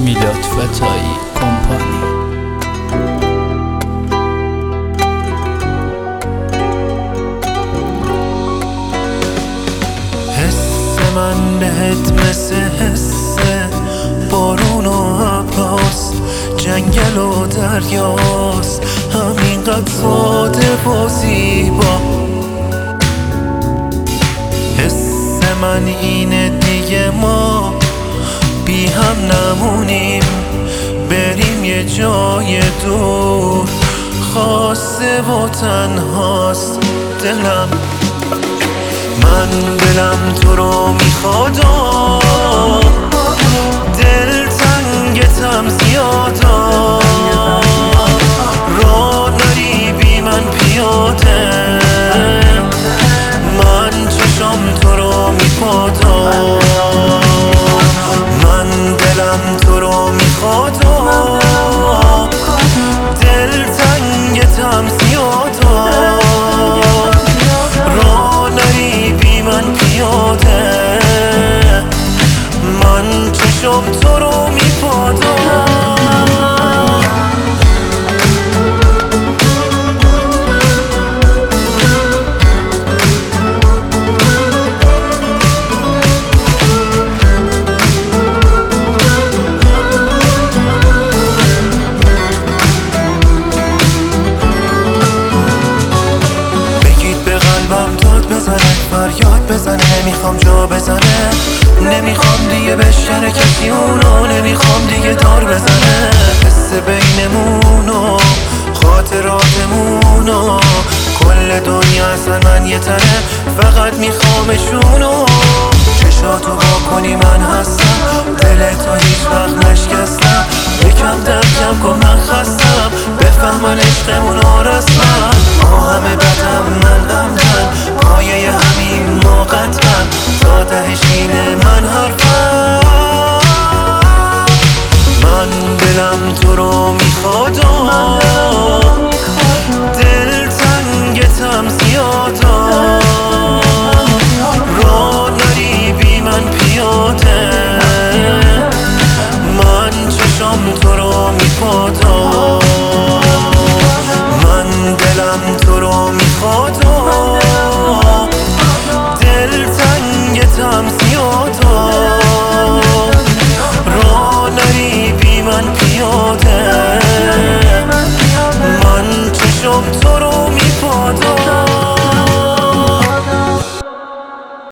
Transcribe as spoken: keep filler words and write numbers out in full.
میلاد فتایی کمپانی. حس من بهت مثل حس بارون و ابراست، جنگل و دریاست، همینقدر ساده و زیبا. حس من اینه دیگه ما بی هم نمونیم، بریم یه جای دور، خاصه و تنهاست دلم. من دلم تو رو میخوادا، دل تنگتم زیادا، راه نری بی من پیاده، من چشم تو رو میپادا. من دلم تو رو میخوادا، دل تنگتم زیادا، راه نری بی من پیاده، من چشم تو رو میپادا. فریاد بزنه، نمیخوام جا بزنه، نمیخوام دیگه بشکنه کسی اونو، نمیخوام دیگه دار بزنه. حس بینمونو خاطراتمونو کل دنیا اصلا من یه تنه، فقط میخوامشونو. چشاتو با کنی من هستم، دلتو هیچ وقت نشکستم، یکم دم کم کن من خستم، بفهمن عشقمونو رسمم. ما همه بدم من غمتن، پایه همین ما قطعم، تا تهش اینه من حرفم. من دلم تو رو میخوادا، دل تنگتم زیادا، راه نری بی من پیاده، من چشم تو رو میپادا. من دلم تو رو میخوادا،